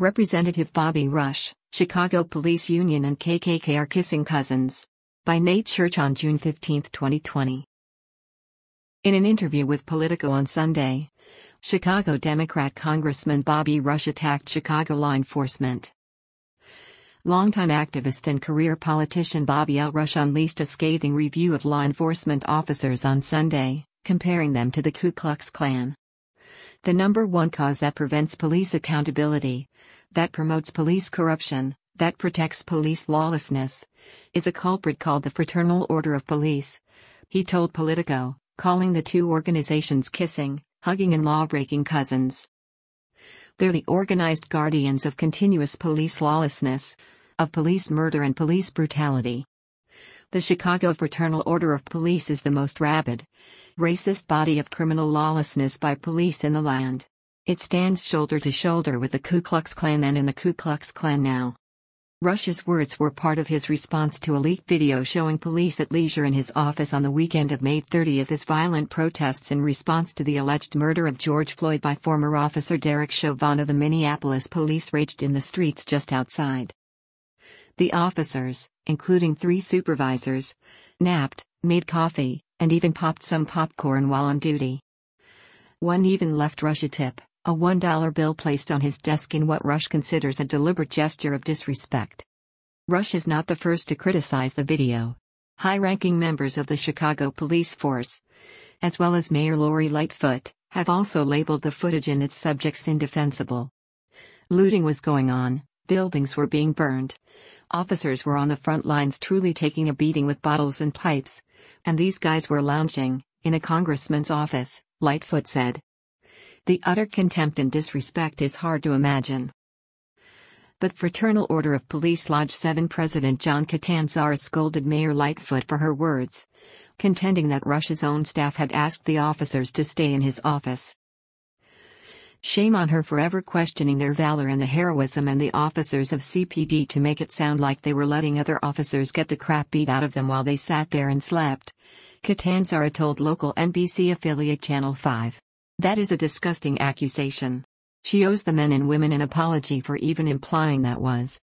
Representative Bobby Rush, Chicago Police Union and KKK are kissing cousins. By Nate Church on June 15, 2020. In an interview with Politico on Sunday, Chicago Democrat Congressman Bobby Rush attacked Chicago law enforcement. Longtime activist and career politician Bobby L. Rush unleashed a scathing review of law enforcement officers on Sunday, comparing them to the Ku Klux Klan. The number one cause that prevents police accountability, that promotes police corruption, that protects police lawlessness, is a culprit called the Fraternal Order of Police, he told Politico, calling the two organizations kissing, hugging and law-breaking cousins. They're the organized guardians of continuous police lawlessness, of police murder and police brutality. The Chicago Fraternal Order of Police is the most rabid, racist body of criminal lawlessness by police in the land. It stands shoulder to shoulder with the Ku Klux Klan then and the Ku Klux Klan now. Rush's words were part of his response to a leaked video showing police at leisure in his office on the weekend of May 30 as violent protests in response to the alleged murder of George Floyd by former officer Derek Chauvin of the Minneapolis police raged in the streets just outside. The officers, including 3 supervisors, napped, made coffee, and even popped some popcorn while on duty. One even left Rush a tip, a $1 bill placed on his desk in what Rush considers a deliberate gesture of disrespect. Rush is not the first to criticize the video. High-ranking members of the Chicago police force, as well as Mayor Lori Lightfoot, have also labeled the footage and its subjects indefensible. Looting was going on, buildings were being burned, officers were on the front lines truly taking a beating with bottles and pipes, and these guys were lounging in a congressman's office, Lightfoot said. The utter contempt and disrespect is hard to imagine. But Fraternal Order of Police Lodge 7 President John Catanzara scolded Mayor Lightfoot for her words, contending that Rush's own staff had asked the officers to stay in his office. Shame on her for ever questioning their valor and the heroism and the officers of CPD to make it sound like they were letting other officers get the crap beat out of them while they sat there and slept, Catanzara told local NBC affiliate Channel 5. That is a disgusting accusation. She owes the men and women an apology for even implying that was